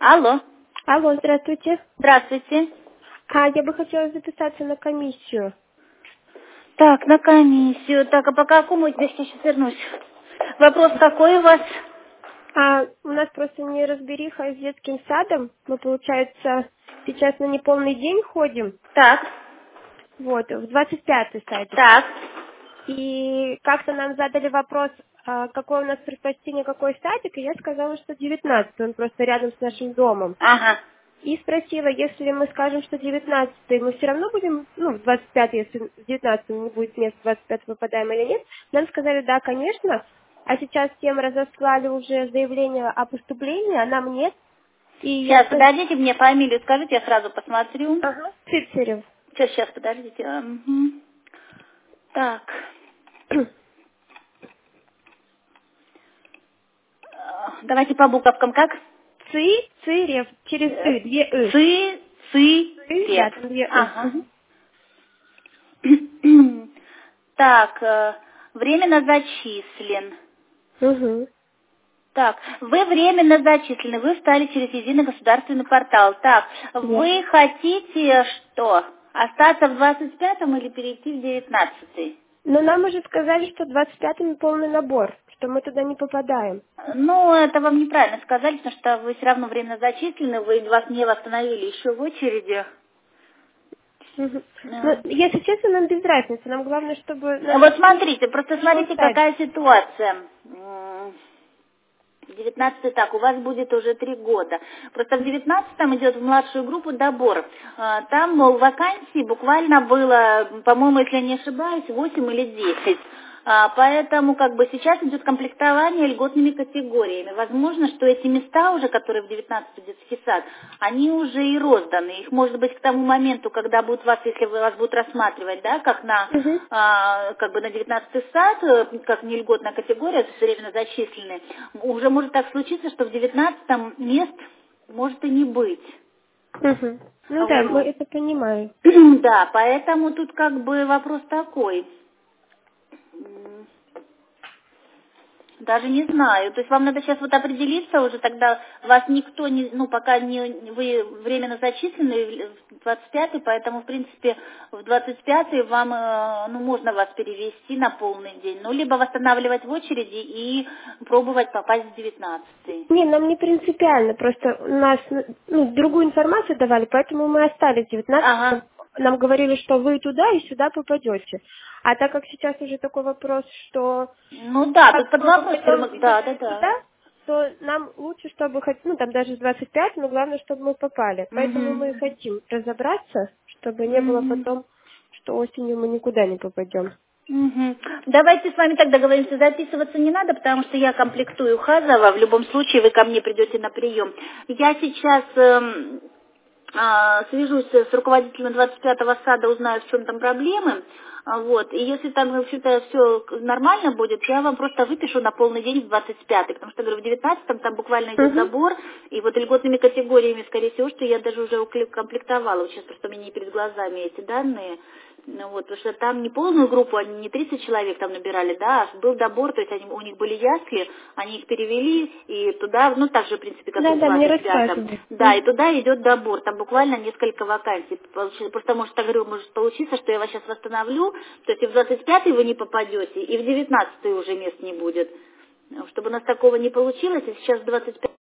Алло. Алло, здравствуйте. Здравствуйте. Я бы хотела записаться на комиссию. Так, на комиссию. Так, а по какому я сейчас вернусь? Вопрос какой у вас? У нас просто неразбериха с детским садом. Мы, получается, сейчас на неполный день ходим. Так, Вот, в 25-й садик. так. И как-то нам задали вопрос, какой у нас предпочтение, какой садик, и я сказала, что 19-й, он просто рядом с нашим домом. Ага. И спросила, если мы скажем, что 19-й, мы все равно будем, в 25-й, если в 19-м не будет мест, в 25-й попадаем или нет. Нам сказали, да, конечно. А сейчас всем разослали уже заявление о поступлении, а нам нет. И я Сейчас, сказала, подождите, мне фамилию скажите, я сразу посмотрю. ага, Цицерев. Сейчас, подождите. Мгм. Так. Давайте по буковкам как? Цицерев, через Э, две Цып. там две Ага. Мгм. Так, временно зачислен. Мгм. Так, вы временно зачислены, вы встали через единый государственный портал. Так, Верно. вы хотите что? Остаться в 25-м или перейти в 19-й? Но нам уже сказали, что 25-м полный набор, что мы туда не попадаем. Ну, это вам неправильно сказали, потому что вы все равно временно зачислены, вы вас не восстановили еще в очереди. Мгм. Но, Э, если честно, нам без разницы. Нам главное, чтобы наш Вот сын смотрите, просто пришел смотрите, садик. какая ситуация. 19 так, у вас будет уже 3 года. Просто в 19-м идет в младшую группу добор. Там вакансий буквально было, по-моему, если я не ошибаюсь, 8 или 10. Поэтому как бы сейчас идет комплектование льготными категориями. Возможно, что эти места уже, которые в 19-й детский сад, они уже и розданы. Их может быть к тому моменту, когда будут вас, если вас будут рассматривать, да, как на Мгм. как бы на 19-й сад, как нельготная категория, то есть временно зачислены, уже может так случиться, что в 19-м мест может и не быть. Мгм. Ну да, мы Вот. это понимаем. Да, поэтому тут как бы вопрос такой. Даже не знаю. То есть вам надо сейчас вот определиться уже, тогда вас никто не, пока не, вы временно зачислены в 25-й, поэтому, в принципе, в 25-й вам, можно вас перевести на полный день, либо восстанавливать в очереди и пробовать попасть в 19-й. Не, нам не принципиально, просто у нас другую информацию давали, поэтому мы остались в 19. Ага. Нам говорили, что вы туда и сюда попадете. А так как сейчас уже такой вопрос, что Ну да, как тут под мы вопрос, попадем да, туда да, и да. туда, то нам лучше, чтобы хоть, там даже с 25, но главное, чтобы мы попали. Поэтому Угу. мы и хотим разобраться, чтобы не было Угу. потом, что осенью мы никуда не попадем. Мгм. Давайте с вами так договоримся, записываться не надо, потому что я комплектую Хазова, в любом случае вы ко мне придете на прием. Я сейчас свяжусь с руководителем 25-го сада, узнаю, в чем там проблемы, вот, и если там, в общем-то, все нормально будет, я вам просто выпишу на полный день в 25-й, потому что, говорю, в 19-м там буквально идет Угу. добор, и вот льготными категориями, скорее всего, что я даже уже комплектовала, вот сейчас просто у меня не перед глазами эти данные. Вот, потому что там не полную группу, они не 30 человек там набирали, да, а был добор, то есть у них были ясли, они их перевели, и туда, так же, в принципе, как и в Да, мне 25-м. рассказывали. Да, и Мгм. туда идет добор, там буквально несколько вакансий. Просто, может, так говорю, может получиться, что я вас сейчас восстановлю, то есть и в 25-й вы не попадете, и в 19-й уже мест не будет. Чтобы у нас такого не получилось, и сейчас 25